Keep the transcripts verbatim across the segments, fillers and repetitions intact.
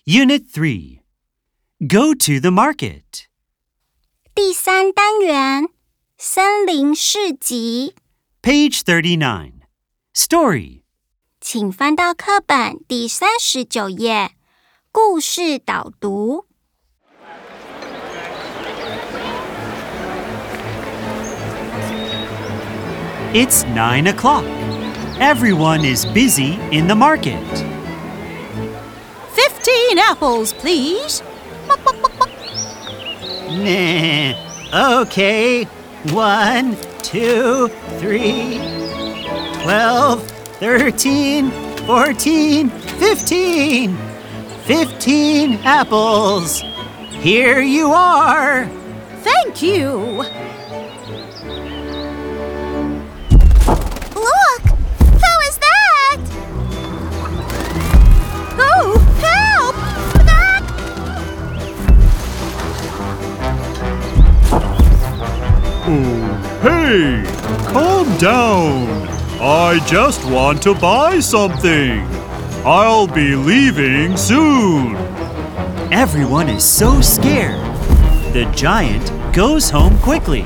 Unit three. Go to the market. 第三单元，森林市集。 Page thirty-nine. Story. 请翻到课本第三十九页，故事导读。 It's nine o'clock. Everyone is busy in the market. Fifteen apples, please. Nah. Okay. One, two, three, twelve, thirteen, fourteen, fifteen. Fifteen apples. Here you are. Thank you. Look! Who is that? Oh, help! Oh, hey! Calm down. I just want to buy something. I'll be leaving soon. Everyone is so scared. The giant goes home quickly.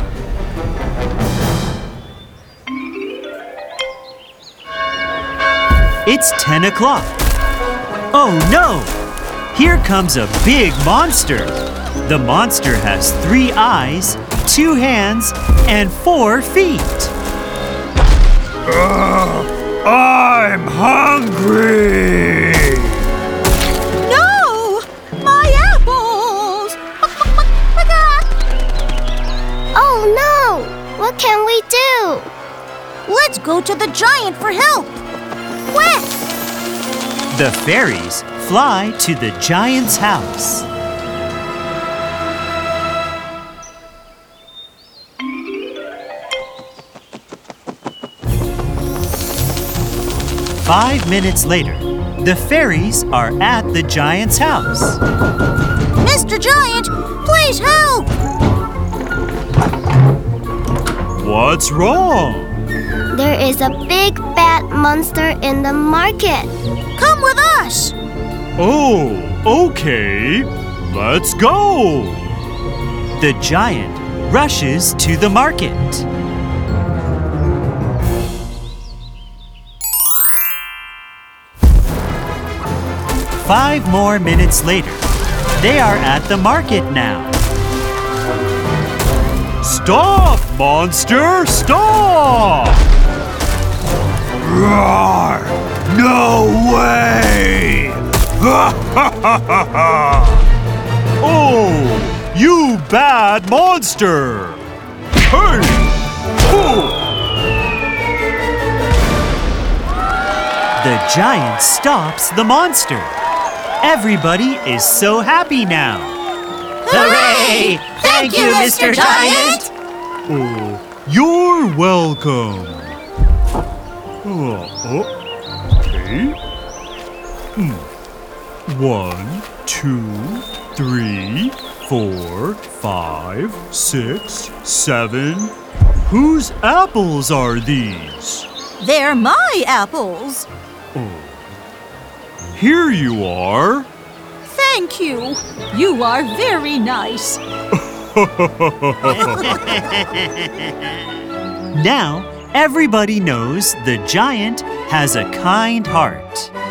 It's ten o'clock. Oh no! Here comes a big monster. The monster has three eyes, two hands, and four feet. Ugh, I'm hungry. No! My apples! Oh no! What can we do? Let's go to the giant for help. Quick! The fairies fly to the giant's house. Five minutes later, the fairies are at the giant's house. Mister Giant, please help! What's wrong? There is a big bad monster in the market. Come with us! Oh, okay. Let's go. The giant rushes to the market. Five more minutes later, they are at the market now. Stop, monster! Stop! Roar! No way! Oh, you bad monster! Hey! Oh! The giant stops the monster. Everybody is so happy now. Hooray! Thank you, Mister Giant! Oh, you're welcome. Oh, oh, okay. Hmm. One, two, three, four, five, six, seven. Whose apples are these? They're my apples. Oh. Here you are. Thank you. You are very nice. Now, everybody knows the giant has a kind heart.